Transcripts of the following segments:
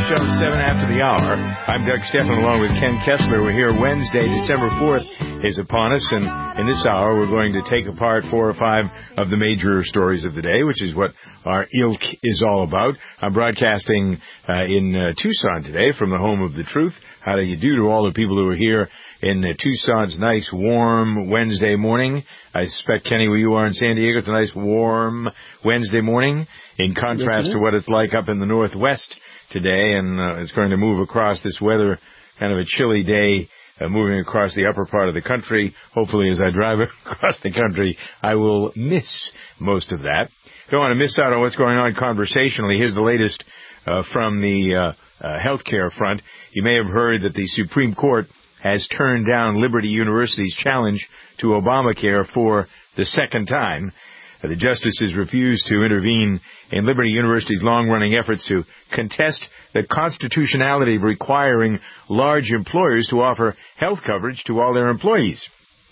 Show, 7 after the hour. I'm Doug Stephan along with Ken Kessler. We're here Wednesday, December 4th is upon us, and in this hour we're going to take apart 4 or 5 of the major stories of the day, which is what our ilk is all about. I'm broadcasting in Tucson today from the home of the truth. How do you do to all the people who are here in Tucson's nice, warm Wednesday morning? I suspect, Kenny, where you are in San Diego, it's a nice, warm Wednesday morning, in contrast to what it's like up in the Northwest today, and it's going to move across this weather, kind of a chilly day, moving across the upper part of the country. Hopefully, as I drive across the country, I will miss most of that. Don't want to miss out on what's going on conversationally. Here's the latest from the healthcare front. You may have heard that the Supreme Court has turned down Liberty University's challenge to Obamacare for the second time. The justices refused to intervene in Liberty University's long-running efforts to contest the constitutionality of requiring large employers to offer health coverage to all their employees.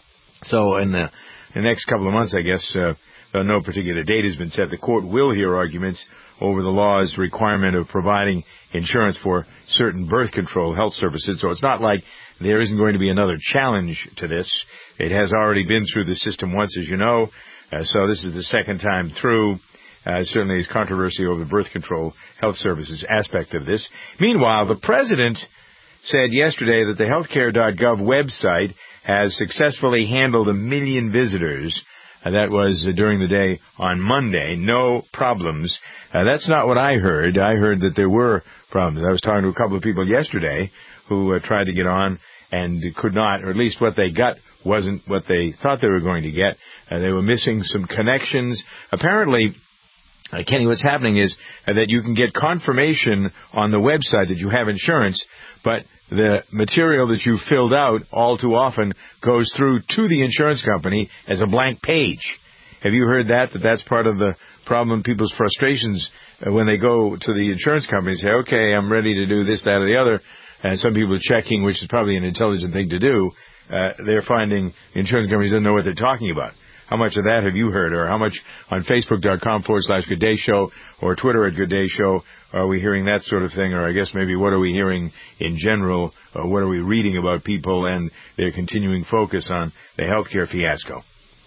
So in the next couple of months, I guess, though no particular date has been set, the court will hear arguments over the law's requirement of providing insurance for certain birth control health services. So it's not like there isn't going to be another challenge to this. It has already been through the system once, as you know. So this is the second time through. Certainly there's controversy over the birth control health services aspect of this. Meanwhile, the president said yesterday that the healthcare.gov website has successfully handled 1 million visitors. That was during the day on Monday. No problems. That's not what I heard. I heard that there were problems. I was talking to a couple of people yesterday who tried to get on and could not, or at least what they got wasn't what they thought they were going to get. They were missing some connections. Apparently, Kenny, what's happening is that you can get confirmation on the website that you have insurance, but the material that you filled out all too often goes through to the insurance company as a blank page. Have you heard that that's part of the problem, people's frustrations when they go to the insurance company and say, okay, I'm ready to do this, that, or the other, and some people are checking, which is probably an intelligent thing to do, they're finding the insurance company doesn't know what they're talking about. How much of that have you heard, or how much on Facebook.com/Good Day Show or Twitter @GoodDayShow are we hearing that sort of thing? Or I guess maybe what are we hearing in general, or what are we reading about people and their continuing focus on the healthcare fiasco?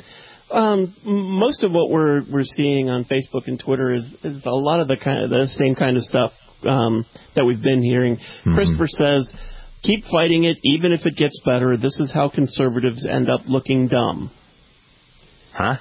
Most of what we're seeing on Facebook and Twitter is a lot of the same kind of stuff that we've been hearing. Mm-hmm. Christopher says, keep fighting it, even if it gets better. This is how conservatives end up looking dumb. Huh?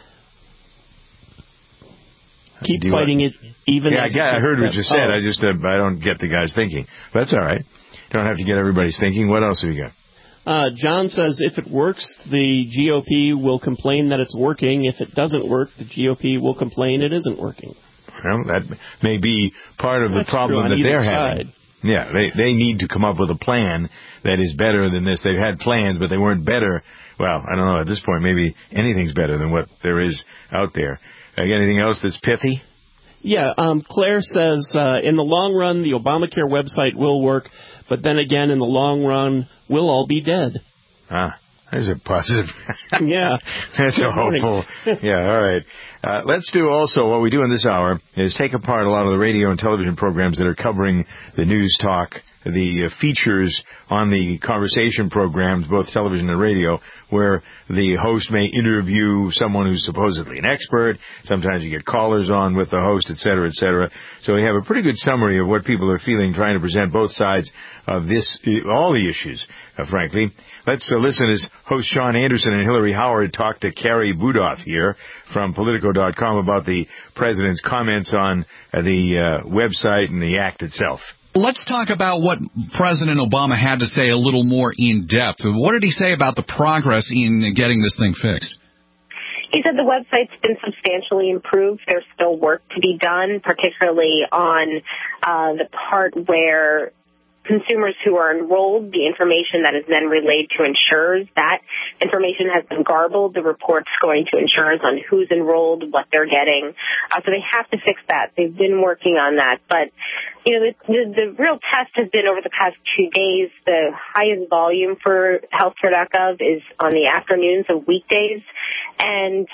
Keep fighting it, even if I heard what you said. I don't get the guy's thinking. But that's all right. Don't have to get everybody's thinking. What else have you got? John says if it works, the GOP will complain that it's working. If it doesn't work, the GOP will complain it isn't working. Well, that may be part of the problem that they're having. Yeah, they need to come up with a plan that is better than this. They've had plans, but they weren't better. Well, I don't know. At this point, maybe anything's better than what there is out there. Anything else that's pithy? Yeah, Claire says, in the long run, the Obamacare website will work, but then again, in the long run, we'll all be dead. There's a positive. Yeah. That's a hopeful. Yeah, all right. Let's do also, what we do in this hour is take apart a lot of the radio and television programs that are covering the news talk, the features on the conversation programs, both television and radio, where the host may interview someone who's supposedly an expert. Sometimes you get callers on with the host, et cetera, et cetera. So we have a pretty good summary of what people are feeling, trying to present both sides of this, all the issues, frankly. Let's listen as host Sean Anderson and Hillary Howard talk to Carrie Budoff here from Politico.com about the president's comments on the website and the act itself. Let's talk about what President Obama had to say a little more in depth. What did he say about the progress in getting this thing fixed? He said the website's been substantially improved. There's still work to be done, particularly on the part where consumers who are enrolled, the information that is then relayed to insurers, that information has been garbled. The reports going to insurers on who's enrolled, what they're getting. So they have to fix that. They've been working on that. But, you know, the real test has been over the past 2 days. The highest volume for healthcare.gov is on the afternoons of weekdays. And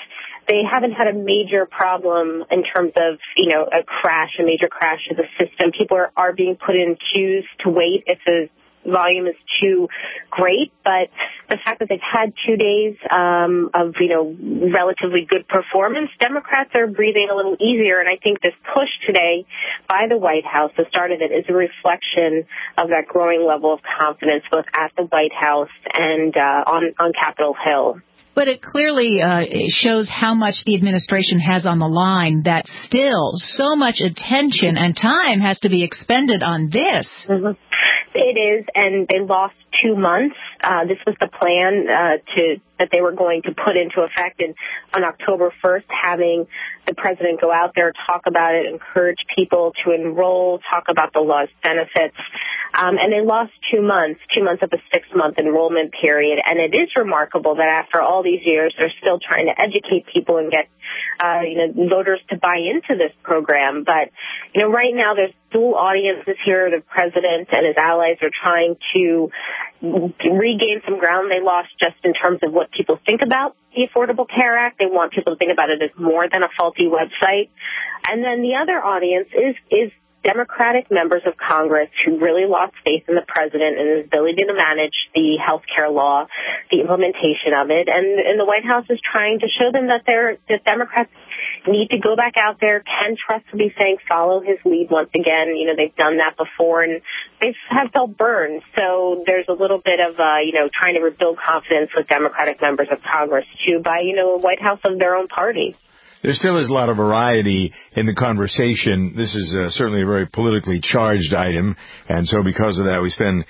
they haven't had a major problem in terms of, a major crash of the system. People are being put in queues to wait if the volume is too great, but the fact that they've had 2 days of relatively good performance, Democrats are breathing a little easier, and I think this push today by the White House, the start of it, is a reflection of that growing level of confidence both at the White House and on Capitol Hill. But it clearly shows how much the administration has on the line, that still so much attention and time has to be expended on this. Mm-hmm. It is, and they lost 2 months. This was the plan that they were going to put into effect on October 1st, having the president go out there, talk about it, encourage people to enroll, talk about the law's benefits. And they lost 2 months of a 6-month enrollment period. And it is remarkable that after all these years, they're still trying to educate people and get voters to buy into this program. But, right now there's dual audiences here. The president and his allies are trying to regain some ground they lost just in terms of what people think about the Affordable Care Act. They want people to think about it as more than a faulty website. And then the other audience is Democratic members of Congress who really lost faith in the president and his ability to manage the health care law, the implementation of it. And the White House is trying to show them that Democrats need to go back out there, can trust what he's saying, follow his lead once again. They've done that before, and they have felt burned. So there's a little bit of, trying to rebuild confidence with Democratic members of Congress, too, by, a White House of their own party. There still is a lot of variety in the conversation. This is certainly a very politically charged item, and so because of that, we spend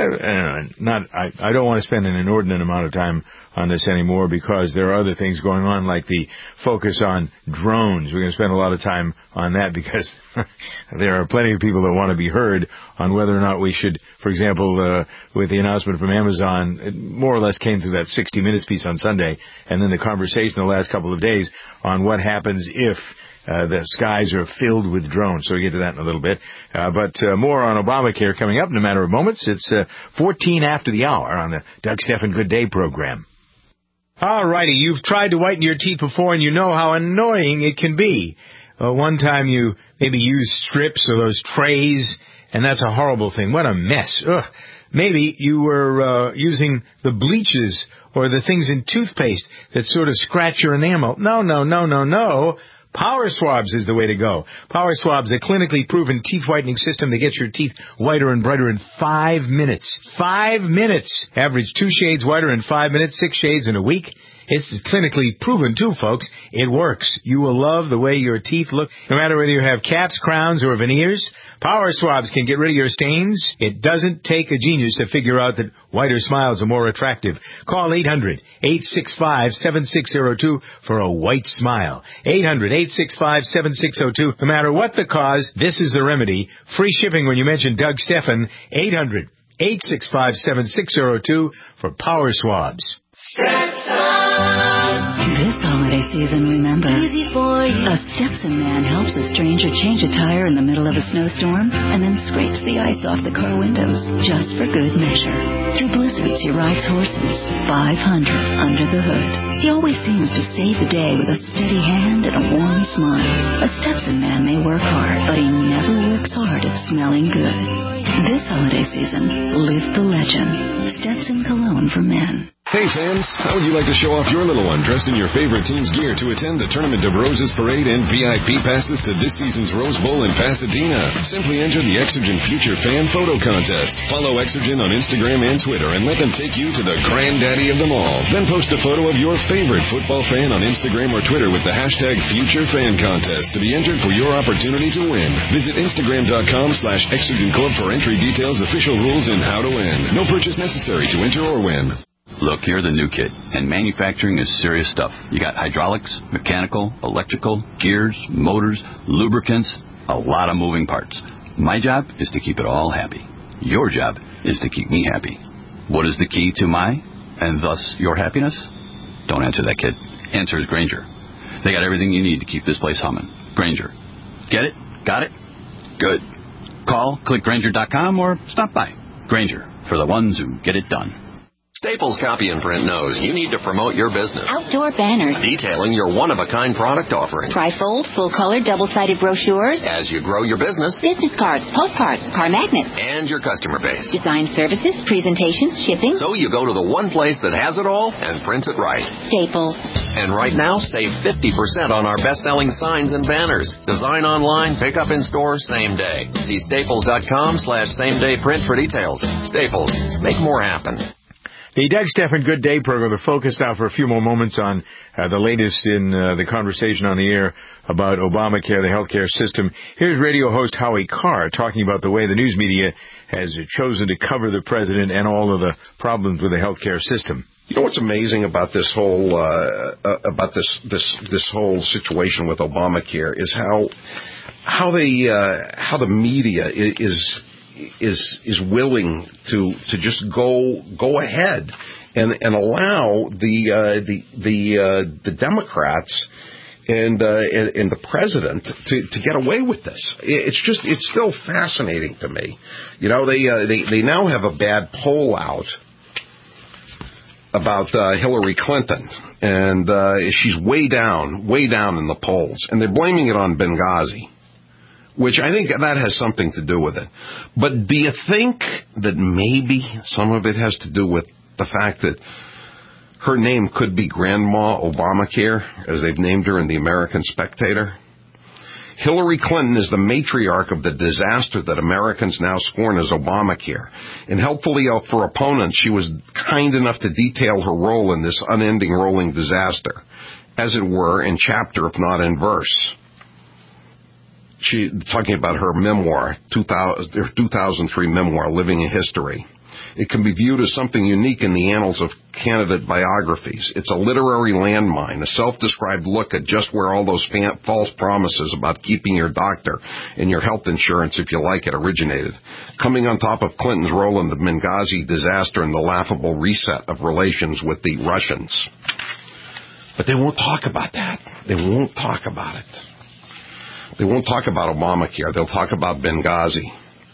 I don't want to spend an inordinate amount of time on this anymore because there are other things going on, like the focus on drones. We're going to spend a lot of time on that because there are plenty of people that want to be heard on whether or not we should, for example, with the announcement from Amazon, it more or less came through that 60 Minutes piece on Sunday, and then the conversation the last couple of days on what happens if the skies are filled with drones. So we'll get to that in a little bit. But more on Obamacare coming up in a matter of moments. It's 14 after the hour on the Doug Stephan Good Day program. All righty, you've tried to whiten your teeth before and you know how annoying it can be. One time you maybe used strips or those trays, and that's a horrible thing. What a mess. Ugh. Maybe you were using the bleaches or the things in toothpaste that sort of scratch your enamel. No. Power Swabs is the way to go. Power Swabs, a clinically proven teeth whitening system that gets your teeth whiter and brighter in 5 minutes. 5 minutes! Average 2 shades whiter in 5 minutes, 6 shades in a week. It's clinically proven, too, folks. It works. You will love the way your teeth look, no matter whether you have caps, crowns, or veneers. Power Swabs can get rid of your stains. It doesn't take a genius to figure out that whiter smiles are more attractive. Call 800-865-7602 for a white smile. 800-865-7602. No matter what the cause, this is the remedy. Free shipping when you mention Doug Stephan. 800-865-7602 for Power Swabs. This holiday season, remember, a Stetson man helps a stranger change a tire in the middle of a snowstorm and then scrapes the ice off the car windows just for good measure. Through blizzards, he rides horses, 500 under the hood. He always seems to save the day with a steady hand and a warm smile. A Stetson man may work hard, but he never works hard at smelling good. This holiday season, live the legend. Stetson Cologne for Men. Hey fans, how would you like to show off your little one dressed in your favorite team's gear to attend the Tournament of Roses Parade and VIP passes to this season's Rose Bowl in Pasadena? Simply enter the Exergen Future Fan Photo Contest. Follow Exergen on Instagram and Twitter and let them take you to the granddaddy of them all. Then post a photo of your favorite football fan on Instagram or Twitter with the hashtag FutureFanContest to be entered for your opportunity to win. Visit Instagram.com/ExergenCorp for entry details, official rules, and how to win. No purchase necessary to enter or win. Look, you're the new kid, and manufacturing is serious stuff. You got hydraulics, mechanical, electrical, gears, motors, lubricants, a lot of moving parts. My job is to keep it all happy. Your job is to keep me happy. What is the key to my, and thus your happiness? Don't answer that, kid. Answer is Grainger. They got everything you need to keep this place humming. Grainger. Get it? Got it? Good. Call, click Grainger.com, or stop by. Grainger, for the ones who get it done. Staples Copy and Print knows you need to promote your business. Outdoor banners. Detailing your one-of-a-kind product offering. Trifold, full-color, double-sided brochures. As you grow your business. Business cards, postcards, car magnets. And your customer base. Design services, presentations, shipping. So you go to the one place that has it all and prints it right. Staples. And right now, save 50% on our best-selling signs and banners. Design online, pick up in store, same day. See staples.com/same-day print for details. Staples. Make more happen. The Doug Stephan Good Day program, the focus now for a few more moments on the latest in the conversation on the air about Obamacare, the healthcare system. Here's radio host Howie Carr talking about the way the news media has chosen to cover the president and all of the problems with the healthcare system. You know what's amazing about this whole this whole situation with Obamacare is how the media is willing to just go ahead and allow the Democrats and the president to get away with this. It's still fascinating to me. You know, they now have a bad poll out about Hillary Clinton, and she's way down in the polls, and they're blaming it on Benghazi, which I think that has something to do with it. But do you think that maybe some of it has to do with the fact that her name could be Grandma Obamacare, as they've named her in the American Spectator? Hillary Clinton is the matriarch of the disaster that Americans now scorn as Obamacare. And helpfully for opponents, she was kind enough to detail her role in this unending rolling disaster, as it were, in chapter, if not in verse. She talking about her memoir, 2003 memoir, Living a History. It can be viewed as something unique in the annals of candidate biographies. It's a literary landmine, a self-described look at just where all those false promises about keeping your doctor and your health insurance, if you like it, originated. Coming on top of Clinton's role in the Benghazi disaster and the laughable reset of relations with the Russians. But they won't talk about that. They won't talk about it. They won't talk about Obamacare. They'll talk about Benghazi.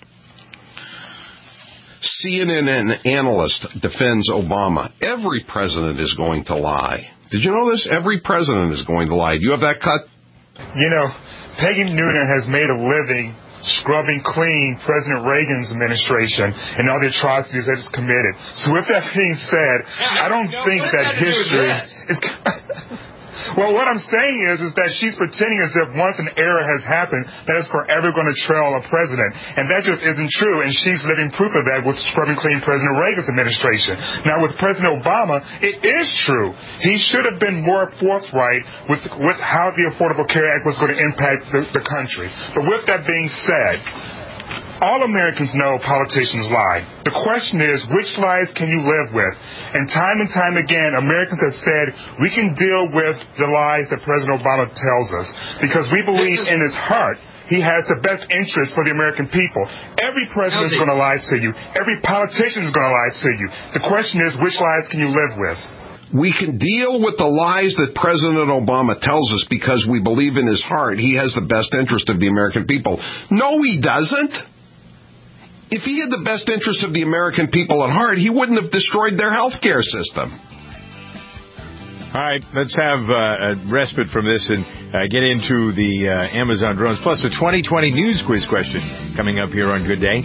CNN analyst defends Obama. Every president is going to lie. Did you know this? Every president is going to lie. Do you have that cut? You know, Peggy Noonan has made a living scrubbing clean President Reagan's administration and all the atrocities that it's committed. So with that being said, I don't think that history is... Well, what I'm saying is that she's pretending as if once an error has happened, that it's forever going to trail a president. And that just isn't true, and she's living proof of that with scrubbing clean President Reagan's administration. Now, with President Obama, it is true. He should have been more forthright with how the Affordable Care Act was going to impact the country. But with that being said, all Americans know politicians lie. The question is, which lies can you live with? And time again, Americans have said, we can deal with the lies that President Obama tells us because we believe in his heart he has the best interest for the American people. Every president is going to lie to you. Every politician is going to lie to you. The question is, which lies can you live with? We can deal with the lies that President Obama tells us because we believe in his heart he has the best interest of the American people. No, he doesn't. If he had the best interest of the American people at heart, he wouldn't have destroyed their health care system. All right, let's have a respite from this and get into the Amazon drones, plus a 2020 news quiz question coming up here on Good Day.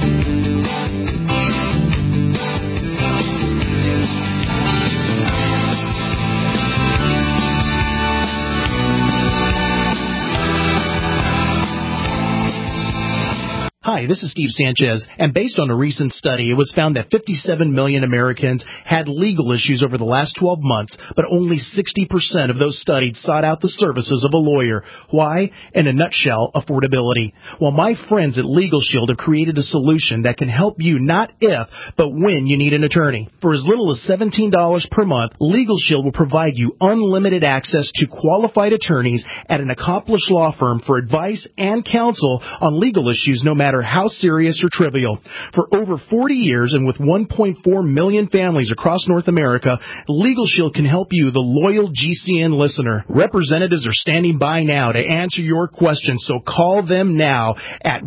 Hi, this is Steve Sanchez, and based on a recent study, it was found that 57 million Americans had legal issues over the last 12 months, but only 60% of those studied sought out the services of a lawyer. Why? In a nutshell, affordability. Well, my friends at Legal Shield have created a solution that can help you not if, but when you need an attorney. For as little as $17 per month, Legal Shield will provide you unlimited access to qualified attorneys at an accomplished law firm for advice and counsel on legal issues no matter how serious or trivial. For over 40 years and with 1.4 million families across North America, Legal Shield can help you, the loyal GCN listener. Representatives are standing by now to answer your questions, so call them now at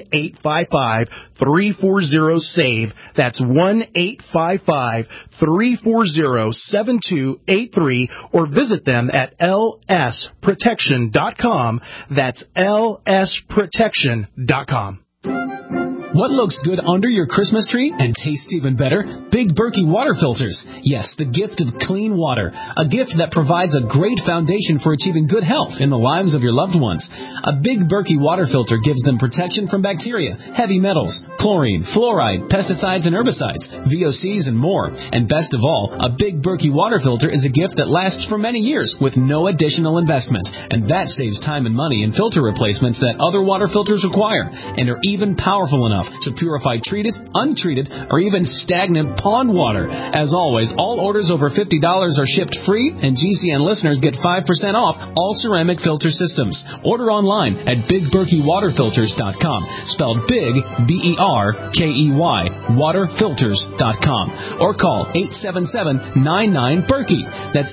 1-855-340-SAVE. That's 1-855-340-7283, or visit them at lsprotection.com. That's lsprotection.com. What looks good under your Christmas tree and tastes even better? Big Berkey water filters. Yes, the gift of clean water. A gift that provides a great foundation for achieving good health in the lives of your loved ones. A Big Berkey water filter gives them protection from bacteria, heavy metals, chlorine, fluoride, pesticides and herbicides, VOCs and more. And best of all, a Big Berkey water filter is a gift that lasts for many years with no additional investment. And that saves time and money in filter replacements that other water filters require, and are even powerful enough to purify treated, untreated, or even stagnant pond water. As always, all orders over $50 are shipped free, and GCN listeners get 5% off all ceramic filter systems. Order online at BigBerkeyWaterFilters.com, spelled Big, B-E-R-K-E-Y, waterfilters.com, or call 877-99-BERKEY. That's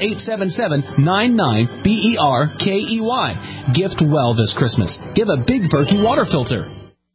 877-99-BERKEY. Gift well this Christmas. Give a Big Berkey water filter.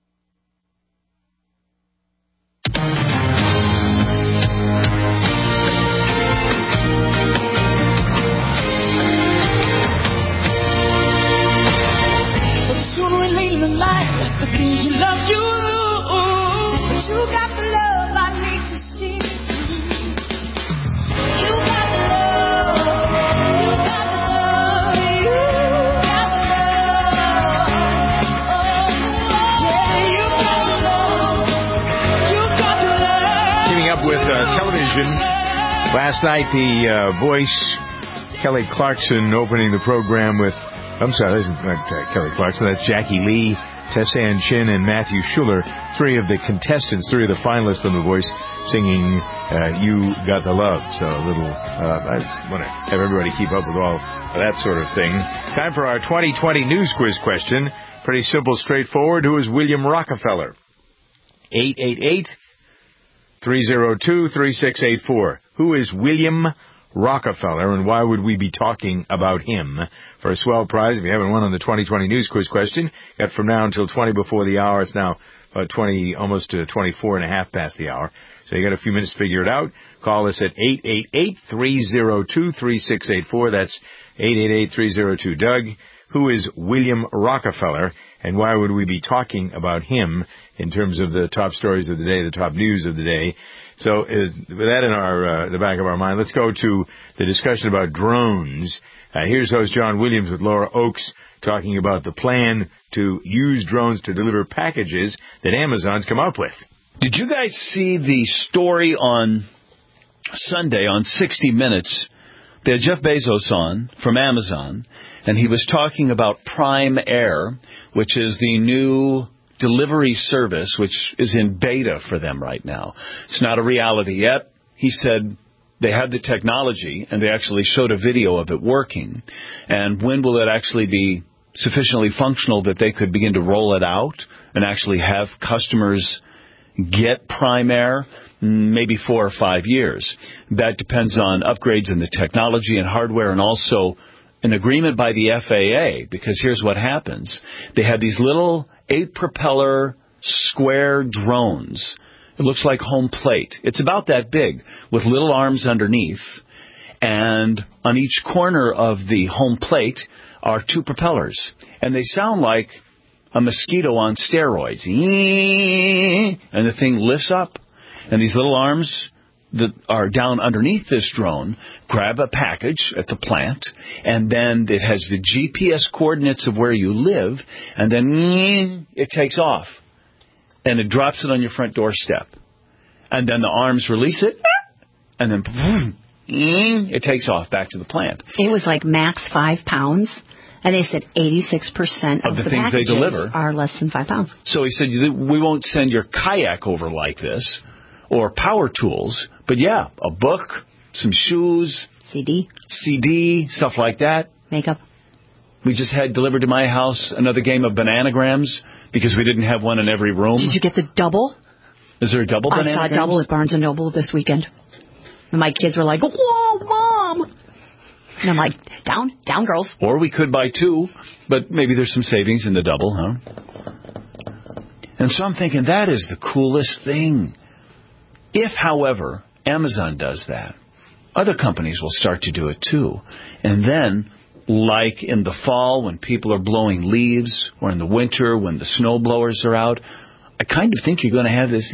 Last night, the Voice, Kelly Clarkson, opening the program with, I'm sorry, that's not Kelly Clarkson, that's Jackie Lee, Tessa Ann Chin, and Matthew Schuller, three of the contestants, three of the finalists from The Voice, singing You Got the Love. So a little, I want to have everybody keep up with all of that sort of thing. Time for our 2020 news quiz question. Pretty simple, straightforward. Who is William Rockefeller? 888-302-3684. Who is William Rockefeller, and why would we be talking about him? For a swell prize, if you haven't won on the 2020 news quiz question, got from now until 20 before the hour. It's now about 20, almost 24 and a half past the hour. So you got a few minutes to figure it out. Call us at 888-302-3684. That's 888-302-DOUG. Who is William Rockefeller, and why would we be talking about him in terms of the top stories of the day, the top news of the day? So with that in the back of our mind, let's go to the discussion about drones. Here's host John Williams with Laura Oakes talking about the plan to use drones to deliver packages that Amazon's come up with. Did you guys see the story on Sunday on 60 Minutes? They had Jeff Bezos on from Amazon, and he was talking about Prime Air, which is the new delivery service, which is in beta for them right now. It's not a reality yet. He said they had the technology, and they actually showed a video of it working. And when will it actually be sufficiently functional that they could begin to roll it out and actually have customers get Prime Air? Maybe 4 or 5 years. That depends on upgrades in the technology and hardware, and also an agreement by the FAA, because here's what happens. They have these little 8-propeller square drones. It looks like home plate. It's about that big, with little arms underneath. And on each corner of the home plate are 2 propellers. And they sound like a mosquito on steroids. And the thing lifts up. And these little arms that are down underneath this drone grab a package at the plant, and then it has the GPS coordinates of where you live, and then it takes off, and it drops it on your front doorstep. And then the arms release it, and then it takes off back to the plant. It was like max 5 pounds. And they said 86% of the things they deliver are less than 5 pounds. So he said, we won't send your kayak over like this, or power tools, but yeah, a book, some shoes, CD, stuff like that. Makeup. We just had delivered to my house another game of bananagrams because we didn't have one in every room. Did you get the double? Is there a double banana I saw a grams? double at Barnes & Noble this weekend. And my kids were like, whoa, Mom! And I'm like, down, girls. Or we could buy 2, but maybe there's some savings in the double, huh? And so I'm thinking that is the coolest thing. If, however, Amazon does that, other companies will start to do it too. And then, like in the fall when people are blowing leaves, or in the winter when the snow blowers are out, I kind of think you're going to have this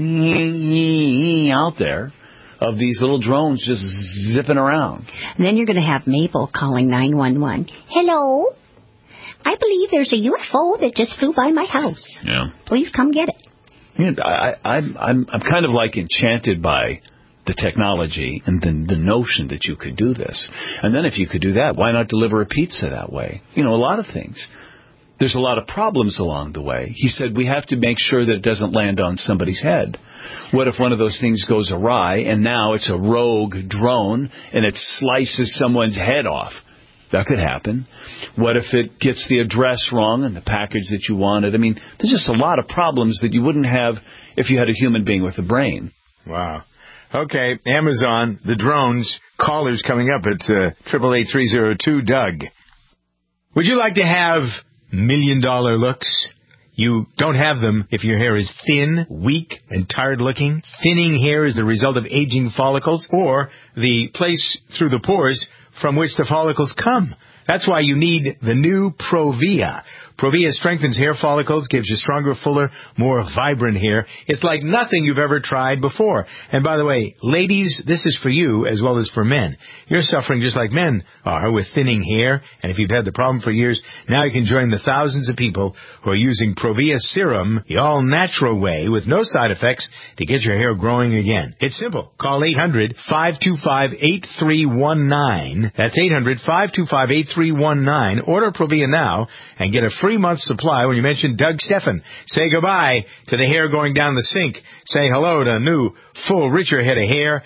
out there of these little drones just zipping around. And then you're going to have Mabel calling 911. Hello? I believe there's a UFO that just flew by my house. Yeah. Please come get it. Yeah, I'm kind of like enchanted by the technology and the notion that you could do this. And then if you could do that, why not deliver a pizza that way? You know, a lot of things. There's a lot of problems along the way. He said we have to make sure that it doesn't land on somebody's head. What if one of those things goes awry and now it's a rogue drone and it slices someone's head off? That could happen. What if it gets the address wrong and the package that you wanted? I mean, there's just a lot of problems that you wouldn't have if you had a human being with a brain. Wow. Okay, Amazon, the drones, callers coming up at 888-302 Doug. Would you like to have $1 million looks? You don't have them if your hair is thin, weak, and tired-looking. Thinning hair is the result of aging follicles or the place through the pores from which the follicles come. That's why you need the new Provia. Provia strengthens hair follicles, gives you stronger, fuller, more vibrant hair. It's like nothing you've ever tried before. And by the way, ladies, this is for you as well as for men. You're suffering just like men are with thinning hair. And if you've had the problem for years, now you can join the thousands of people who are using Provia Serum the all-natural way with no side effects to get your hair growing again. It's simple. Call 800-525-8319. That's 800-525-8319. Order Provia now and get a free month supply when you mention Doug Stephan. Say goodbye to the hair going down the sink. Say hello to a new, full, richer head of hair.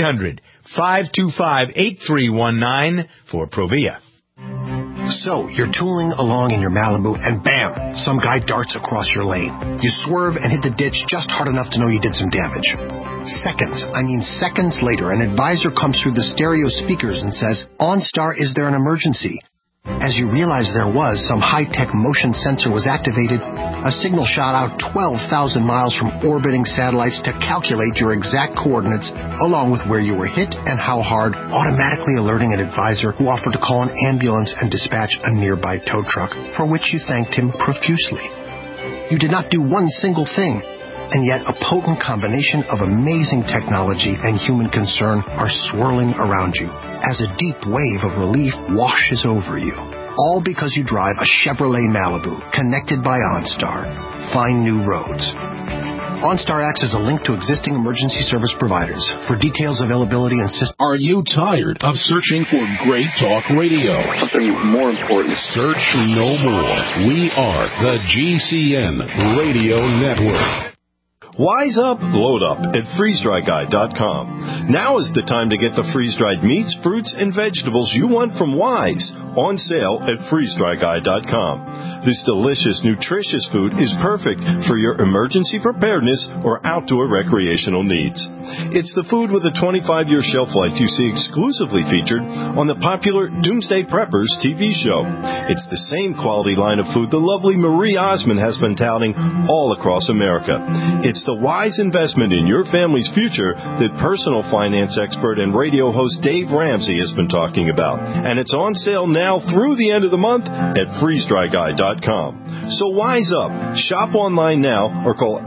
800-525-8319 for Provia. So, you're tooling along in your Malibu, and bam, some guy darts across your lane. You swerve and hit the ditch just hard enough to know you did some damage. Seconds later, an advisor comes through the stereo speakers and says, OnStar, is there an emergency? As you realize there was, some high-tech motion sensor was activated. A signal shot out 12,000 miles from orbiting satellites to calculate your exact coordinates, along with where you were hit and how hard, automatically alerting an advisor who offered to call an ambulance and dispatch a nearby tow truck, for which you thanked him profusely. You did not do one single thing, and yet a potent combination of amazing technology and human concern are swirling around you as a deep wave of relief washes over you. All because you drive a Chevrolet Malibu connected by OnStar. Find new roads. OnStar acts as a link to existing emergency service providers. For details, availability, and system. Are you tired of searching for great talk radio? Something more important. Search no more. We are the GCN Radio Network. Wise up, load up at freezedryguy.com. Now is the time to get the freeze-dried meats, fruits, and vegetables you want from Wise on sale at freezedryguy.com. This delicious, nutritious food is perfect for your emergency preparedness or outdoor recreational needs. It's the food with a 25-year shelf life you see exclusively featured on the popular Doomsday Preppers TV show. It's the same quality line of food the lovely Marie Osmond has been touting all across America. It's the wise investment in your family's future that personal finance expert and radio host Dave Ramsey has been talking about. And it's on sale now through the end of the month at freezedryguy.com. So wise up. Shop online now or call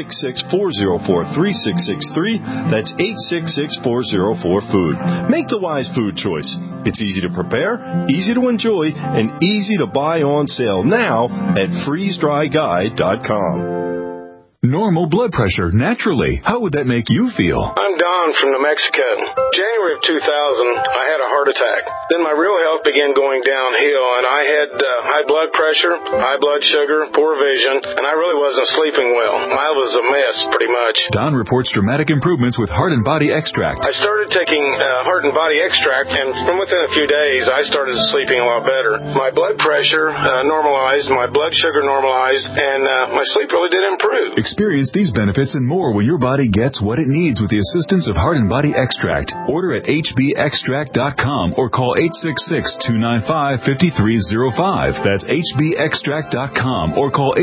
866-404-3663. That's 866-404-FOOD. Make the wise food choice. It's easy to prepare, easy to enjoy, and easy to buy on sale now at freezedryguy.com. normal blood pressure naturally. How would that make you feel? I'm Don from New Mexico. January of 2000, I had a heart attack. Then my real health began going downhill, and I had high blood pressure, high blood sugar, poor vision, and I really wasn't sleeping well. I was a mess, pretty much. Don reports dramatic improvements with Heart and Body Extract. I started taking Heart and Body Extract, and from within a few days, I started sleeping a lot better. My blood pressure normalized, my blood sugar normalized, and my sleep really did improve. Experience these benefits and more when your body gets what it needs with the assistance of Heart and Body Extract. Order at hbextract.com or call 866-295-5305. That's hbextract.com or call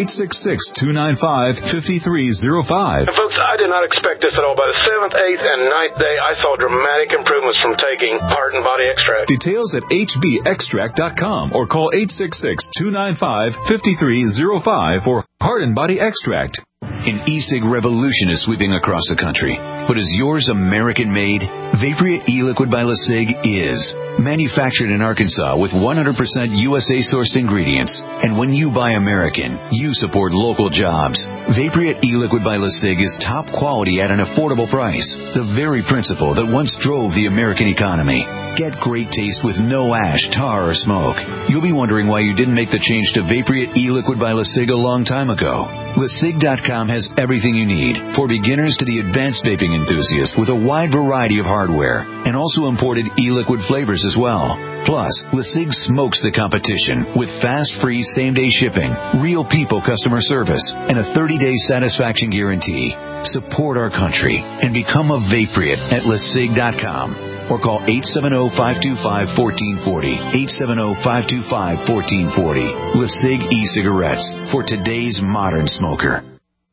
866-295-5305. And folks, I did not expect this at all. By the 7th, 8th, and 9th day, I saw dramatic improvements from taking Heart and Body Extract. Details at hbextract.com or call 866-295-5305 for Heart and Body Extract. An e-cig revolution is sweeping across the country. But is yours American-made? Vaporia e-liquid by LeSig is. Manufactured in Arkansas with 100% USA-sourced ingredients. And when you buy American, you support local jobs. Vaporia e-liquid by LeSig is top quality at an affordable price. The very principle that once drove the American economy. Get great taste with no ash, tar, or smoke. You'll be wondering why you didn't make the change to Vaporia e-liquid by LeSig a long time ago. LeSig.com has everything you need, for beginners to the advanced vaping enthusiast, with a wide variety of hardware, and also imported e-liquid flavors as well. Plus, LeSig smokes the competition with fast, free, same-day shipping, real people customer service, and a 30-day satisfaction guarantee. Support our country and become a Vaporeate at LeSig.com. Or call 870-525-1440. 870-525-1440. LeSig e-cigarettes for today's modern smoker.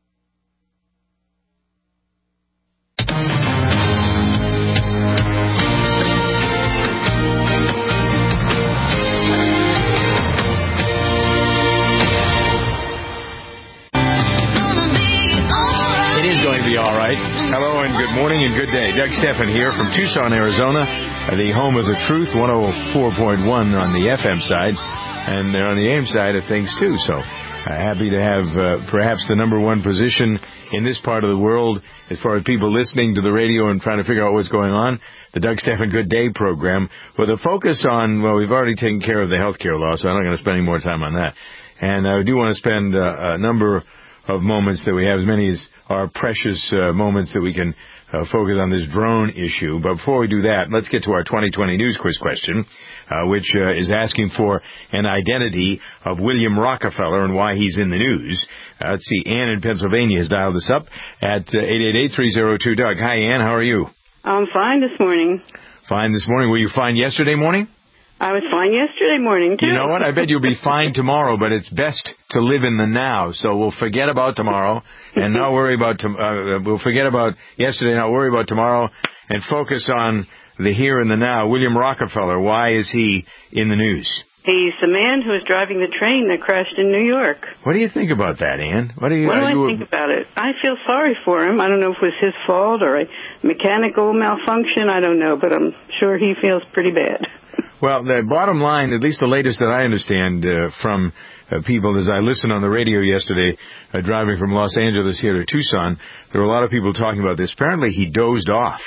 Hello and good morning and good day. Doug Stephan here from Tucson, Arizona, the home of the Truth, 104.1 on the FM side, and on the AM side of things too. So happy to have perhaps the number one position in this part of the world as far as people listening to the radio and trying to figure out what's going on, the Doug Stephan Good Day program, with a focus on, well, we've already taken care of the health care law, so I'm not going to spend any more time on that. And I do want to spend a number of moments that we have, as many as our precious moments that we can focus on this drone issue. But before we do that, let's get to our 2020 News Quiz question, which is asking for an identity of William Rockefeller and why he's in the news. Let's see, Ann in Pennsylvania has dialed us up at 888-302-DOUG. Hi, Ann, how are you? I'm fine this morning. Fine this morning. Were you fine yesterday morning? I was fine yesterday morning, too. You know what? I bet you'll be fine tomorrow, but it's best to live in the now. So we'll forget about tomorrow and not worry about we'll forget about yesterday, not worry about tomorrow, and focus on the here and the now. William Rockefeller, why is he in the news? He's the man who was driving the train that crashed in New York. What do you think about that, Ann? What do I think about it? I feel sorry for him. I don't know if it was his fault or a mechanical malfunction. I don't know, but I'm sure he feels pretty bad. Well, the bottom line, at least the latest that I understand from people, as I listened on the radio yesterday, driving from Los Angeles here to Tucson, there were a lot of people talking about this. Apparently, he dozed off.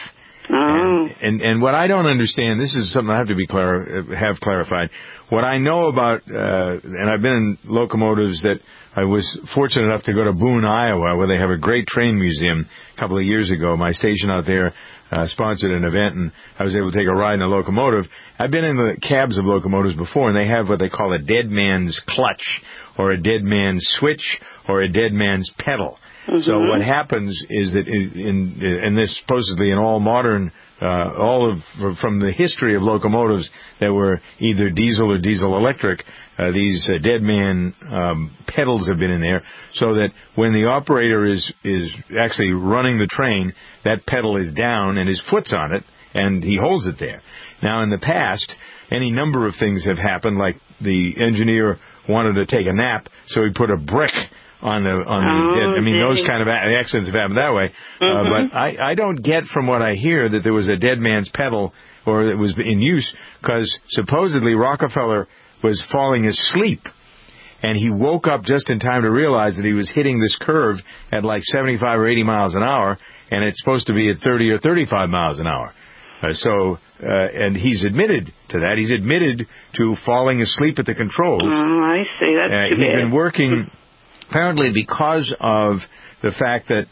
Oh. And what I don't understand, this is something I have to have clarified. What I know about, and I've been in locomotives that I was fortunate enough to go to Boone, Iowa, where they have a great train museum a couple of years ago. My station out there sponsored an event, and I was able to take a ride in a locomotive. I've been in the cabs of locomotives before, and they have what they call a dead man's clutch, or a dead man's switch, or a dead man's pedal. Mm-hmm. So what happens is that in this supposedly in all modern, from the history of locomotives that were either diesel or diesel electric, these dead man pedals have been in there, so that when the operator is actually running the train, that pedal is down and his foot's on it, and he holds it there. Now, in the past, any number of things have happened, like the engineer wanted to take a nap, so he put a brick on the dead. I mean, those kind of accidents have happened that way. Mm-hmm. But I don't get from what I hear that there was a dead man's pedal or that was in use, because supposedly Rockefeller was falling asleep. and he woke up just in time to realize that he was hitting this curve at like 75 or 80 miles an hour, and it's supposed to be at 30 or 35 miles an hour. And he's admitted to that. He's admitted to falling asleep at the controls. Oh, I see. That's too He'd bad. been working, apparently because of the fact that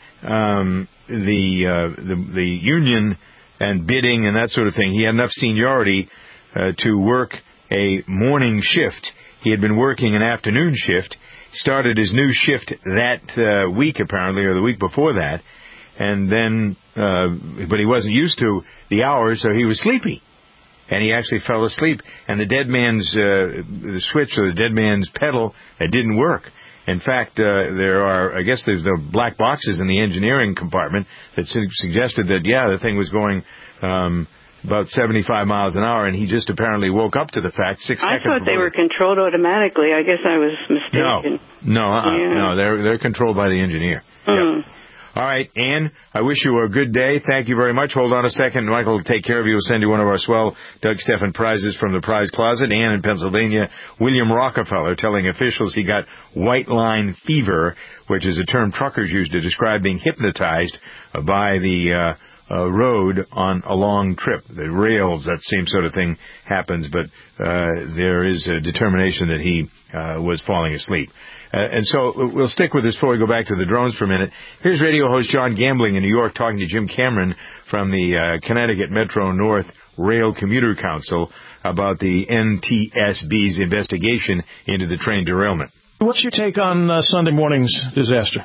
the union and bidding and that sort of thing, he had enough seniority to work a morning shift. He had been working an afternoon shift, started his new shift that week apparently, or the week before that, and then, but he wasn't used to the hours, so he was sleepy. And he actually fell asleep, and the dead man's the switch, or the dead man's pedal, it didn't work. In fact, there's the black boxes in the engineering compartment that suggested that, the thing was going about 75 miles an hour, and he just apparently woke up to the fact 6 seconds I thought before. they were controlled automatically. I guess I was mistaken. No, they're controlled by the engineer. Yep. All right, Ann, I wish you a good day. Thank you very much. Hold on a second. Michael will take care of you. We'll send you one of our swell Doug Stephan prizes from the prize closet. Ann in Pennsylvania, William Rockefeller telling officials he got white line fever, which is a term truckers use to describe being hypnotized by the road on a long trip. The rails, that same sort of thing happens, but there is a determination that he was falling asleep. And so we'll stick with this before we go back to the drones for a minute. Here's radio host John Gambling in New York talking to Jim Cameron from the Connecticut Metro North Rail Commuter Council about the NTSB's investigation into the train derailment. What's your take on Sunday morning's disaster?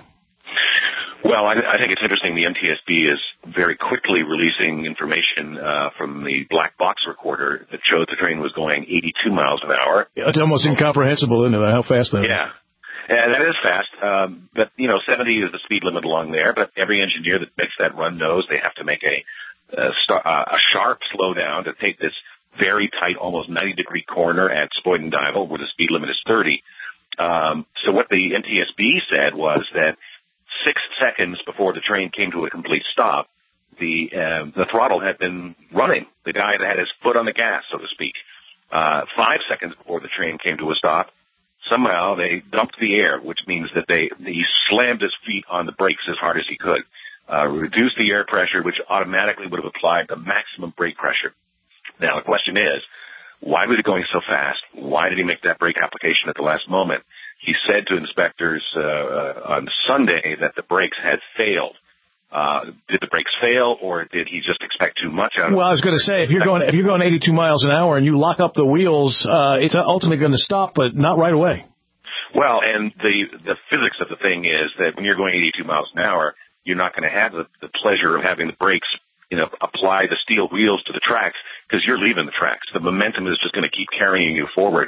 Well, I think it's interesting. The NTSB is very quickly releasing information from the black box recorder that showed the train was going 82 miles an hour. It's almost incomprehensible, isn't it, how fast that is? Yeah. And that is fast, but 70 is the speed limit along there. But every engineer that makes that run knows they have to make a sharp slowdown to take this very tight, almost 90-degree corner at Spoyden Dival, where the speed limit is 30. So what the NTSB said was that 6 seconds before the train came to a complete stop, the throttle had been running. The guy had his foot on the gas, so to speak. 5 seconds before the train came to a stop, somehow they dumped the air, which means that he slammed his feet on the brakes as hard as he could, reduced the air pressure, which automatically would have applied the maximum brake pressure. Now, the question is, why was he going so fast? Why did he make that brake application at the last moment? He said to inspectors on Sunday that the brakes had failed. Did the brakes fail, or did he just expect too much out of it? Well, I was going to say, if you're going 82 miles an hour and you lock up the wheels, it's ultimately going to stop, but not right away. Well, and the physics of the thing is that when you're going 82 miles an hour, you're not going to have the pleasure of having the brakes, apply the steel wheels to the tracks, because you're leaving the tracks. The momentum is just going to keep carrying you forward.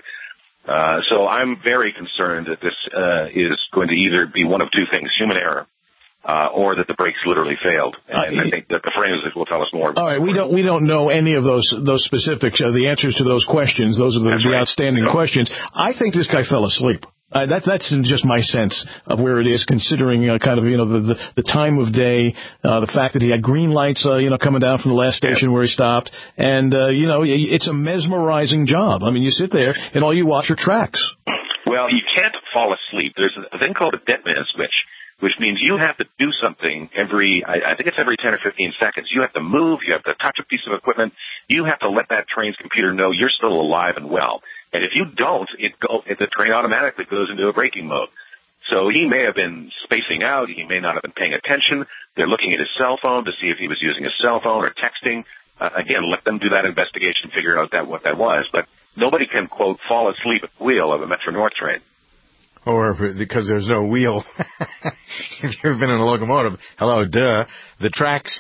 So I'm very concerned that this is going to either be one of two things: human error, or that the brakes literally failed. And I think that the forensics will tell us more. All right, we don't know any of those specifics, the answers to those questions. Those are the outstanding questions. I think this guy fell asleep. That's just my sense of where it is, considering the time of day, the fact that he had green lights coming down from the last station where he stopped, and it's a mesmerizing job. I mean, you sit there and all you watch are tracks. Well, you can't fall asleep. There's a thing called a dead man switch, which means you have to do something I think it's every 10 or 15 seconds. You have to move, you have to touch a piece of equipment, you have to let that train's computer know you're still alive and well. And if you don't, the train automatically goes into a braking mode. So he may have been spacing out, he may not have been paying attention. They're looking at his cell phone to see if he was using his cell phone or texting. Again, let them do that investigation, figure out what that was. But nobody can, quote, fall asleep at the wheel of a Metro North train. Or because there's no wheel. If you've ever been in a locomotive, the tracks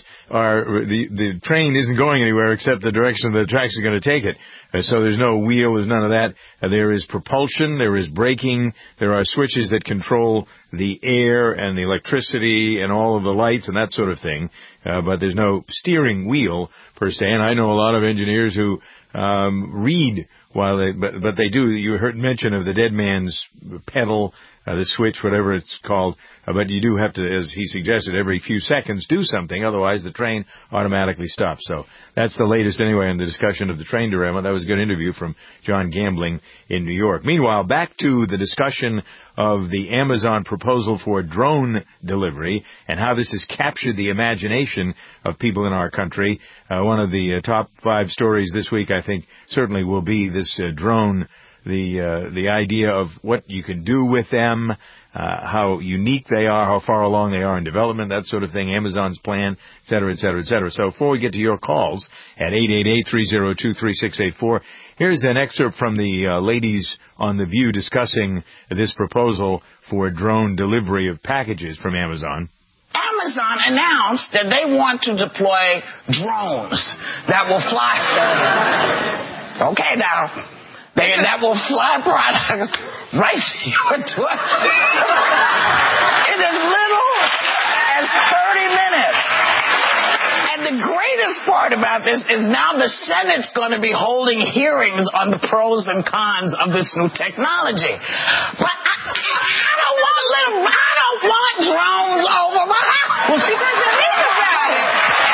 the train isn't going anywhere except the direction the tracks are going to take it. So there's no wheel, there's none of that. There is propulsion, there is braking, there are switches that control the air and the electricity and all of the lights and that sort of thing. But there's no steering wheel per se. And I know a lot of engineers who read while but they do. You heard mention of the dead man's pedal. the switch, whatever it's called. But you do have to, as he suggested, every few seconds do something. Otherwise, the train automatically stops. So that's the latest anyway in the discussion of the train derailment. That was a good interview from John Gambling in New York. Meanwhile, back to the discussion of the Amazon proposal for drone delivery and how this has captured the imagination of people in our country. One of the top 5 stories this week, I think, certainly will be this drone, the idea of what you can do with them, how unique they are, how far along they are in development, that sort of thing, Amazon's plan, et cetera, et cetera, et cetera. So before we get to your calls at 888-302-3684, here's an excerpt from the ladies on The View discussing this proposal for drone delivery of packages from Amazon. Amazon announced that they want to deploy drones that will fly. Okay, now. That will fly products right to your doorstep in as little as 30 minutes. And the greatest part about this is now the Senate's going to be holding hearings on the pros and cons of this new technology. But I don't want drones over my house. Well, she doesn't think about it.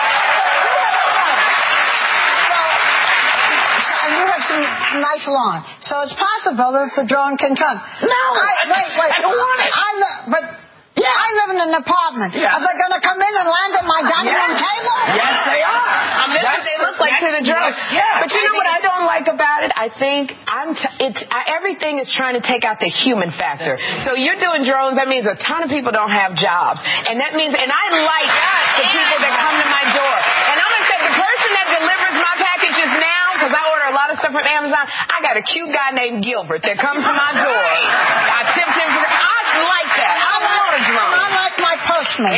You have some nice lawn, so it's possible that the drone can come. No, I don't want it. I live in an apartment. Yeah. Are they going to come in and land on my dining room table? Yes, they are. That's what they look like through the drone. Yeah. But you know what I don't like about it? I think everything is trying to take out the human factor. So you're doing drones. That means a ton of people don't have jobs, and that means, and I like the people that come to my door. And I'm going to say the person that delivers my packages now, because I order a lot of stuff from Amazon, I got a cute guy named Gilbert that comes to my door. I tipped him for I like that. I want a drone. I like my postman.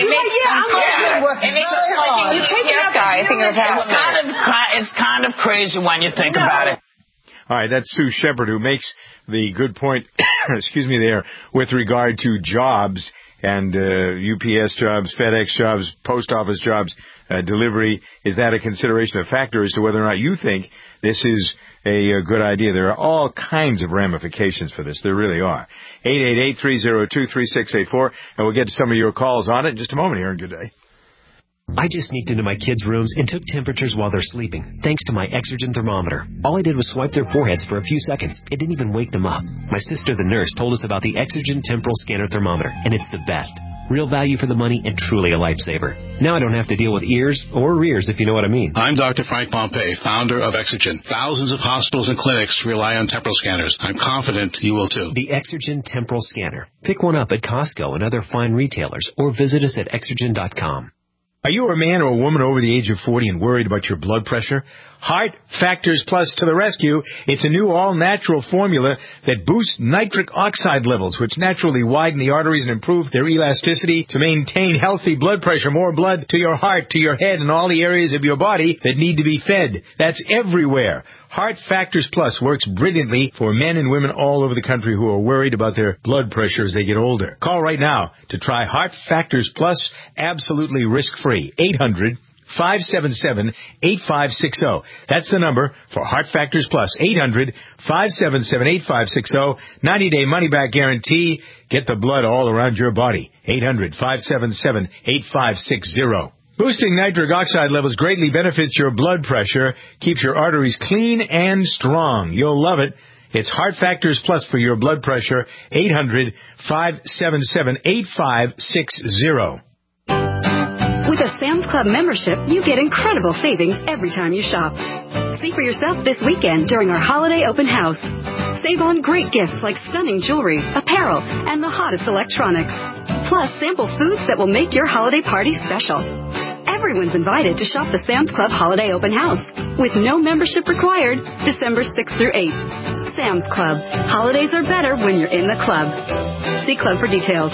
It's kind of crazy when you think about it. All right, that's Sue Shepard, who makes the good point, excuse me, there, with regard to jobs and UPS jobs, FedEx jobs, post office jobs, delivery. Is that a consideration, a factor as to whether or not you think this is a good idea? There are all kinds of ramifications for this. There really are. 888-302-3684, and we'll get to some of your calls on it in just a moment here on Good Day. I just sneaked into my kids' rooms and took temperatures while they're sleeping, thanks to my Exergen thermometer. All I did was swipe their foreheads for a few seconds. It didn't even wake them up. My sister, the nurse, told us about the Exergen temporal scanner thermometer, and it's the best. Real value for the money and truly a lifesaver. Now I don't have to deal with ears or rears, if you know what I mean. I'm Dr. Frank Pompey, founder of Exergen. Thousands of hospitals and clinics rely on temporal scanners. I'm confident you will too. The Exergen temporal scanner. Pick one up at Costco and other fine retailers, or visit us at Exergen.com. Are you a man or a woman over the age of 40 and worried about your blood pressure? Heart Factors Plus to the rescue. It's a new all-natural formula that boosts nitric oxide levels, which naturally widen the arteries and improve their elasticity to maintain healthy blood pressure. More blood to your heart, to your head, and all the areas of your body that need to be fed. That's everywhere. Heart Factors Plus works brilliantly for men and women all over the country who are worried about their blood pressure as they get older. Call right now to try Heart Factors Plus absolutely risk-free. 800-577-8560. That's the number for Heart Factors Plus. 800-577-8560. 90-day money-back guarantee. Get the blood all around your body. 800-577-8560. Boosting nitric oxide levels greatly benefits your blood pressure, keeps your arteries clean and strong. You'll love it. It's Heart Factors Plus for your blood pressure. 800-577-8560. With a Sam's Club membership, you get incredible savings every time you shop. See for yourself this weekend during our holiday open house. Save on great gifts like stunning jewelry, apparel, and the hottest electronics. Plus, sample foods that will make your holiday party special. Everyone's invited to shop the Sam's Club Holiday Open House with no membership required, December 6th through 8th. Sam's Club. Holidays are better when you're in the club. See club for details.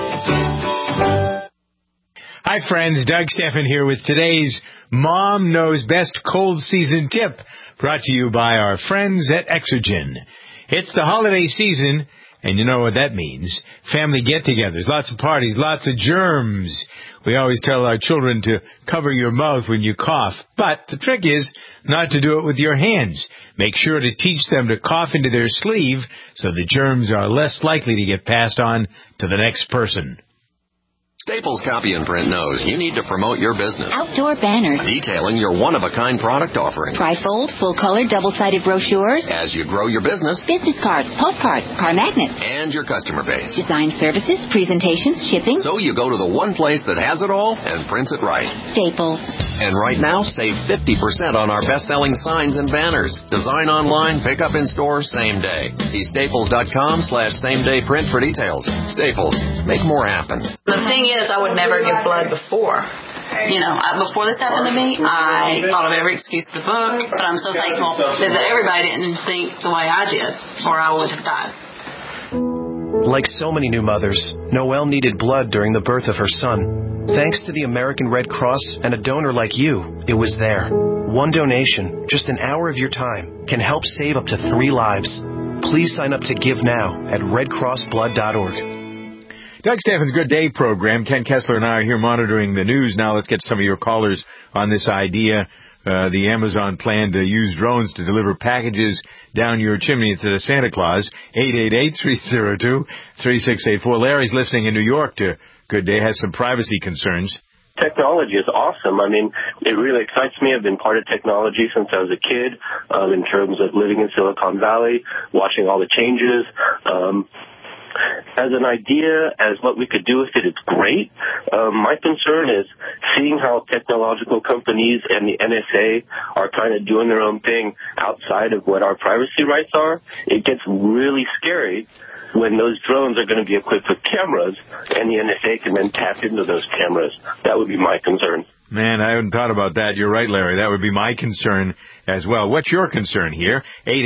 Hi, friends. Doug Steffen here with today's Mom Knows Best Cold Season Tip, brought to you by our friends at Exergen. It's the holiday season, And you know what that means. Family get-togethers, lots of parties, lots of germs. We always tell our children to cover your mouth when you cough. But the trick is not to do it with your hands. Make sure to teach them to cough into their sleeve so the germs are less likely to get passed on to the next person. Staples Copy and Print knows you need to promote your business. Outdoor banners. Detailing your one-of-a-kind product offering. Trifold, full-color, double-sided brochures. As you grow your business. Business cards, postcards, car magnets. And your customer base. Design services, presentations, shipping. So you go to the one place that has it all and prints it right. Staples. And right now, save 50% on our best-selling signs and banners. Design online, pick up in store, same day. See staples.com/same-day print for details. Staples. Make more happen. The thing is, I would never give blood before. You know, before this happened to me, I thought of every excuse in the book, but I'm so thankful that everybody didn't think the way I did, or I would have died. Like so many new mothers, Noelle needed blood during the birth of her son. Thanks to the American Red Cross and a donor like you, it was there. One donation, just an hour of your time, can help save up to 3 lives. Please sign up to give now at redcrossblood.org. Doug Stephan's Good Day program. Ken Kessler and I are here monitoring the news. Now let's get some of your callers on this idea. The Amazon plan to use drones to deliver packages down your chimney instead of Santa Claus. 888-302-3684. Larry's listening in New York to Good Day, has some privacy concerns. Technology is awesome. I mean, it really excites me. I've been part of technology since I was a kid, in terms of living in Silicon Valley, watching all the changes. As an idea, as what we could do with it, it's great. My concern is seeing how technological companies and the NSA are kind of doing their own thing outside of what our privacy rights are. It gets really scary when those drones are going to be equipped with cameras and the NSA can then tap into those cameras. That would be my concern. Man, I hadn't thought about that. You're right, Larry. That would be my concern as well. What's your concern here?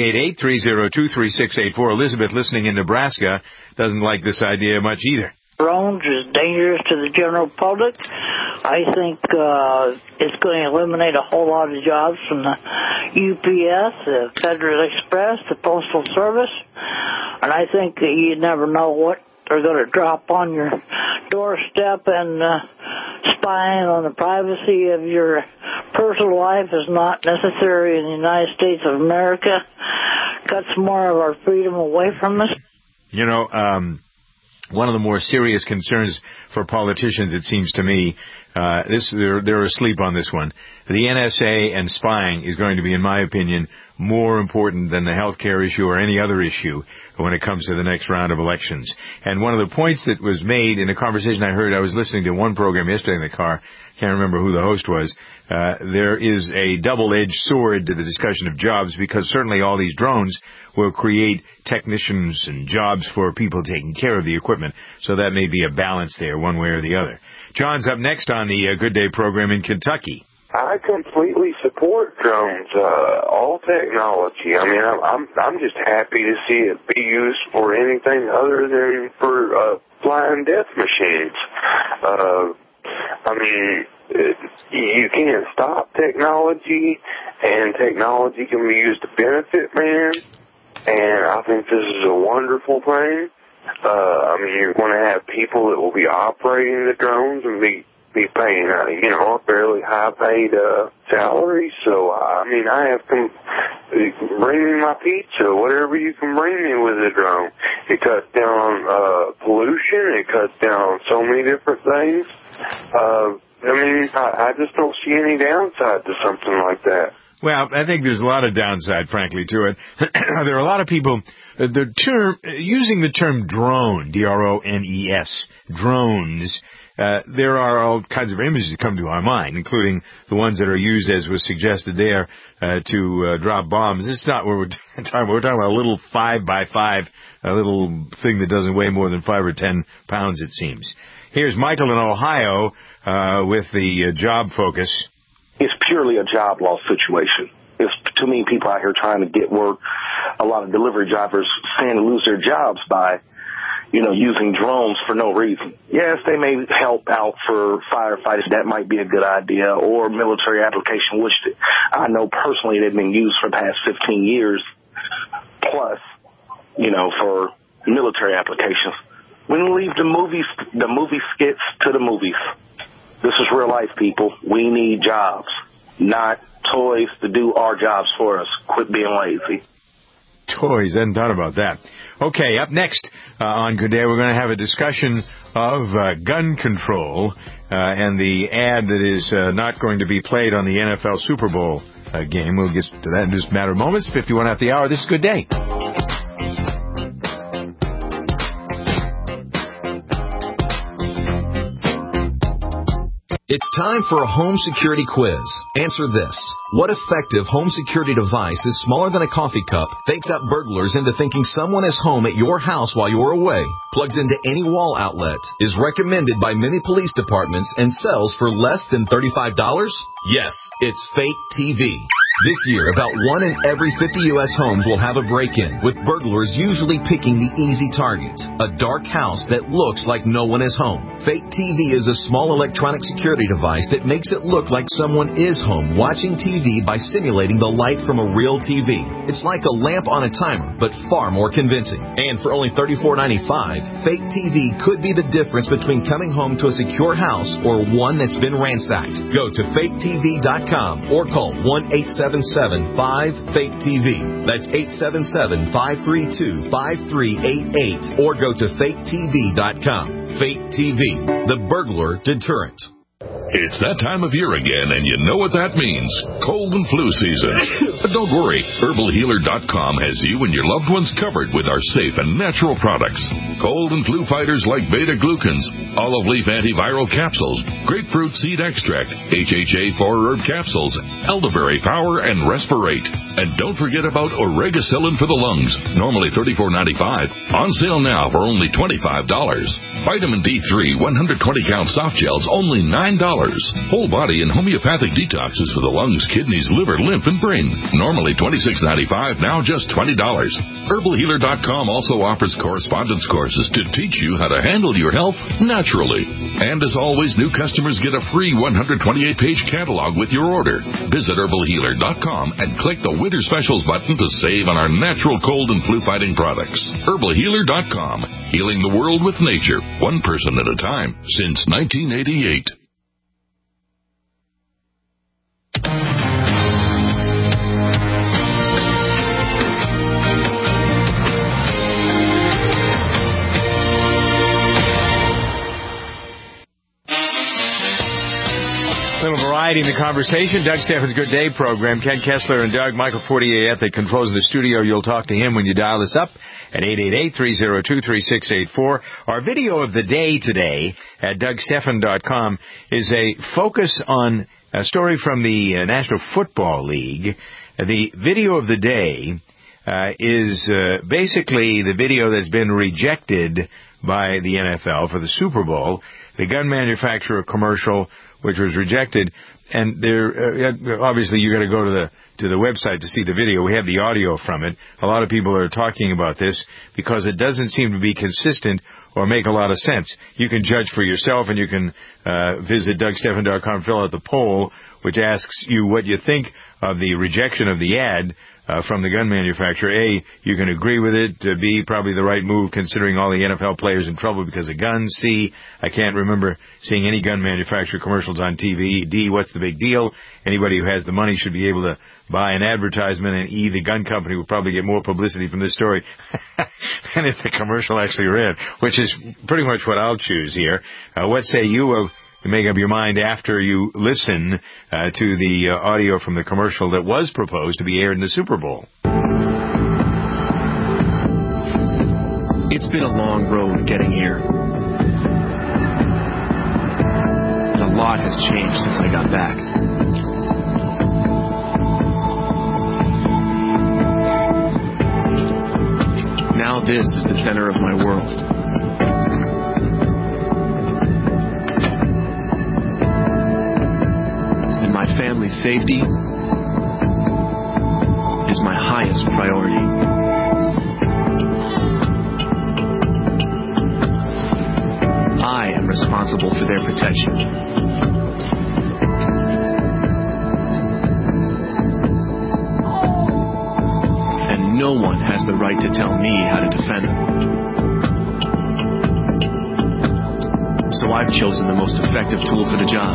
888-302-3684. Elizabeth, listening in Nebraska, doesn't like this idea much either. Drones is dangerous to the general public. I think it's going to eliminate a whole lot of jobs from the UPS, the Federal Express, the Postal Service. And I think that you never know what they're going to drop on your doorstep, and spying on the privacy of your personal life is not necessary in the United States of America. Cuts more of our freedom away from us. You know, one of the more serious concerns for politicians, it seems to me, they're asleep on this one. The NSA and spying is going to be, in my opinion, more important than the health care issue or any other issue when it comes to the next round of elections. And one of the points that was made in a conversation I heard, I was listening to one program yesterday in the car, can't remember who the host was, there is a double-edged sword to the discussion of jobs, because certainly all these drones will create technicians and jobs for people taking care of the equipment. So that may be a balance there, one way or the other. John's up next on the Good Day program in Kentucky. I completely support drones, all technology. I mean, I'm just happy to see it be used for anything other than for flying death machines. I mean, you can't stop technology, and technology can be used to benefit man, and I think this is a wonderful thing. I mean, you're going to have people that will be operating the drones and be paying, a fairly high-paid salary. So, I mean, bring me my pizza, whatever you can bring me with a drone. It cuts down pollution. It cuts down so many different things. I just don't see any downside to something like that. Well, I think there's a lot of downside, frankly, to it. There are a lot of people, using the term drone, D-R-O-N-E-S, drones, there are all kinds of images that come to our mind, including the ones that are used, as was suggested there, to drop bombs. This is not what we're talking about. We're talking about a little 5x5, a little thing that doesn't weigh more than 5 or 10 pounds, it seems. Here's Michael in Ohio with the job focus. It's purely a job loss situation. There's too many people out here trying to get work. A lot of delivery drivers stand to lose their jobs by, using drones for no reason. Yes, they may help out for firefighters. That might be a good idea, or military application, which I know personally they've been used for the past 15 years plus, for military applications. We need to leave the movie skits to the movies. This is real life, people. We need jobs, not toys to do our jobs for us. Quit being lazy. Toys, hadn't thought about that. Okay, up next on Good Day, we're going to have a discussion of gun control and the ad that is not going to be played on the NFL Super Bowl game. We'll get to that in just a matter of moments. 51 after the hour. This is Good Day. It's time for a home security quiz. Answer this. What effective home security device is smaller than a coffee cup, fakes out burglars into thinking someone is home at your house while you're away, plugs into any wall outlet, is recommended by many police departments, and sells for less than $35? Yes, it's Fake TV. This year, about 1 in every 50 U.S. homes will have a break-in, with burglars usually picking the easy target, a dark house that looks like no one is home. Fake TV is a small electronic security device that makes it look like someone is home watching TV by simulating the light from a real TV. It's like a lamp on a timer, but far more convincing. And for only $34.95, Fake TV could be the difference between coming home to a secure house or one that's been ransacked. Go to faketv.com or call 1-877-5-FAKE-TV. That's 877-532-5388 or go to faketv.com. Fake TV, the burglar deterrent. It's that time of year again, and you know what that means. Cold and flu season. But don't worry. HerbalHealer.com has you and your loved ones covered with our safe and natural products. Cold and flu fighters like beta-glucans, olive leaf antiviral capsules, grapefruit seed extract, HHA 4-herb capsules, elderberry power, and respirate. And don't forget about Oregacillin for the lungs, normally $34.95. On sale now for only $25. Vitamin D3 120-count soft gels, only $9. Whole body and homeopathic detoxes for the lungs, kidneys, liver, lymph, and brain. Normally $26.95, now just $20. HerbalHealer.com also offers correspondence courses to teach you how to handle your health naturally. And as always, new customers get a free 128-page catalog with your order. Visit HerbalHealer.com and click the Winter Specials button to save on our natural cold and flu-fighting products. HerbalHealer.com, healing the world with nature, one person at a time, since 1988. A little variety in the conversation. Doug Stephan's Good Day program. Ken Kessler and Doug. Michael Fortier that controls the studio. You'll talk to him when you dial us up at 888-302-3684. Our video of the day today at DougStephan.com is a focus on a story from the National Football League. The video of the day is basically the video that's been rejected by the NFL for the Super Bowl. The gun manufacturer commercial, which was rejected, and there obviously you got to go to the website to see the video. We have the audio from it. A lot of people are talking about this because it doesn't seem to be consistent or make a lot of sense. You can judge for yourself, and you can visit DougStephan.com, fill out the poll, which asks you what you think of the rejection of the ad from the gun manufacturer. A, you can agree with it. B, probably the right move considering all the NFL players in trouble because of guns. C, I can't remember seeing any gun manufacturer commercials on TV. D, what's the big deal? Anybody who has the money should be able to buy an advertisement. And E, the gun company will probably get more publicity from this story than if the commercial actually ran, which is pretty much what I'll choose here. What say you? Make up your mind after you listen to the audio from the commercial that was proposed to be aired in the Super Bowl. It's been a long road getting here. And a lot has changed since I got back. Now this is the center of my world. My family's safety is my highest priority. I am responsible for their protection. And no one has the right to tell me how to defend them. so I've chosen the most effective tool for the job.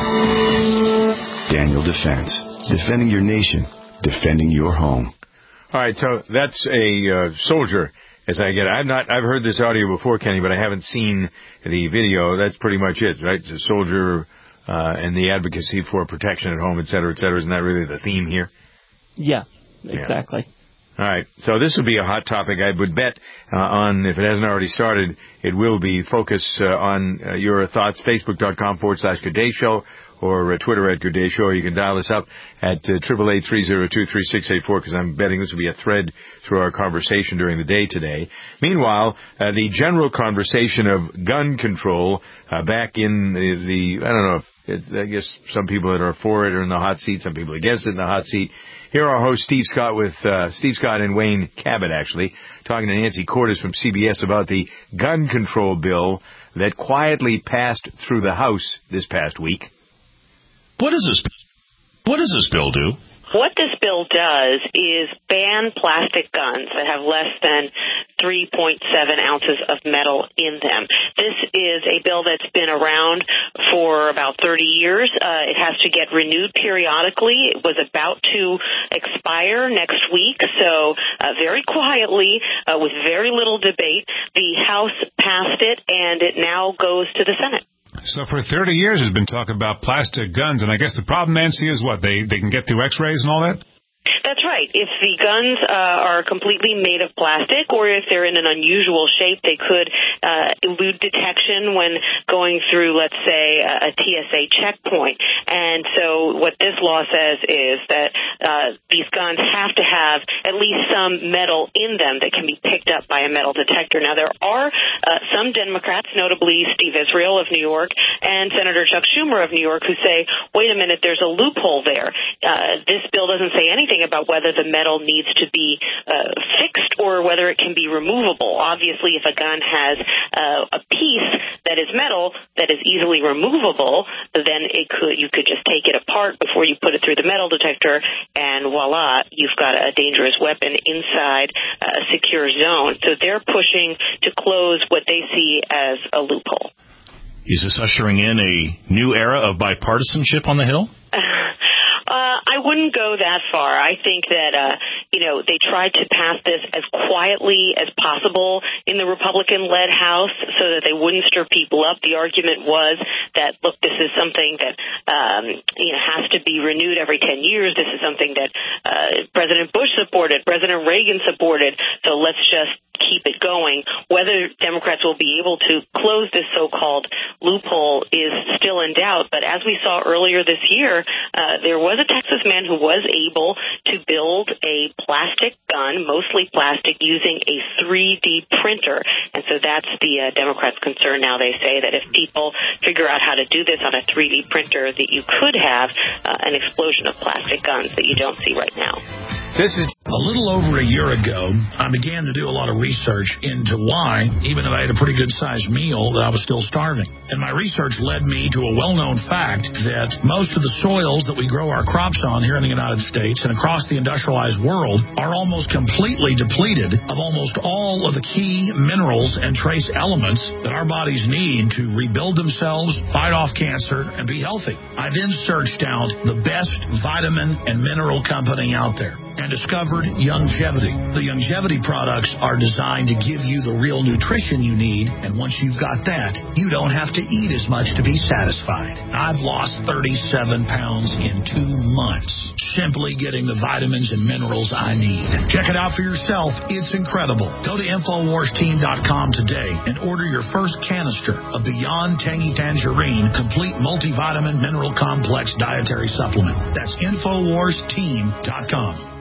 Daniel Defense. Defending your nation. Defending your home. All right, so that's a soldier, as I get it. I've heard this audio before, Kenny, but I haven't seen the video. That's pretty much it, right? It's a soldier and the advocacy for protection at home, et cetera, et cetera. Isn't that really the theme here? Yeah, exactly. Yeah. All right, so this will be a hot topic. I would bet on, if it hasn't already started, it will be. Focus on your thoughts, Facebook.com/Good Day Show, or Twitter at Good Day Show. Or you can dial us up at 888-302-3684, because I'm betting this will be a thread through our conversation during the day today. Meanwhile, the general conversation of gun control back in the I don't know, I guess some people that are for it are in the hot seat, some people against it in the hot seat. Here are our host Steve Scott with Steve Scott and Wayne Cabot, actually, talking to Nancy Cordes from CBS about the gun control bill that quietly passed through the House this past week. What does this bill do? What this bill does is ban plastic guns that have less than 3.7 ounces of metal in them. This is a bill that's been around for about 30 years. It has to get renewed periodically. It was about to expire next week, so very quietly, with very little debate, the House passed it, and it now goes to the Senate. So for 30 years there's been talk about plastic guns, and I guess the problem, Nancy, is what? They can get through x-rays and all that? That's right. If the guns are completely made of plastic, or if they're in an unusual shape, they could elude detection when going through, let's say, a TSA checkpoint. And so what this law says is that these guns have to have at least some metal in them that can be picked up by a metal detector. Now, there are some Democrats, notably Steve Israel of New York and Senator Chuck Schumer of New York, who say, wait a minute, there's a loophole there. This bill doesn't say anything about whether the metal needs to be fixed or whether it can be removable. Obviously, if a gun has a piece that is metal that is easily removable, then you could just take it apart before you put it through the metal detector, and voila, you've got a dangerous weapon inside a secure zone. So they're pushing to close what they see as a loophole. Is this ushering in a new era of bipartisanship on the Hill? I wouldn't go that far. I think that, they tried to pass this as quietly as possible in the Republican-led House so that they wouldn't stir people up. The argument was that, look, this is something that, has to be renewed every 10 years. This is something that President Bush supported, President Reagan supported, so let's just keep it going. Whether Democrats will be able to close this so-called loophole is still in doubt. But as we saw earlier this year, there was a Texas man who was able to build a plastic gun, mostly plastic, using a 3D printer. And so that's the Democrats' concern now. They say that if people figure out how to do this on a 3D printer, that you could have an explosion of plastic guns that you don't see right now. This is a little over a year ago, I began to do a lot of research into why, even though I had a pretty good-sized meal, that I was still starving. And my research led me to a well-known fact that most of the soils that we grow our crops on here in the United States and across the industrialized world are almost completely depleted of almost all of the key minerals and trace elements that our bodies need to rebuild themselves, fight off cancer, and be healthy. I then searched out the best vitamin and mineral company out there and discovered Youngevity. The Youngevity products are designed to give you the real nutrition you need, and once you've got that, you don't have to eat as much to be satisfied. I've lost 37 pounds in 2 months, simply getting the vitamins and minerals I need. Check it out for yourself. It's incredible. Go to InfoWarsTeam.com today and order your first canister of Beyond Tangy Tangerine Complete Multivitamin Mineral Complex Dietary Supplement. That's InfoWarsTeam.com.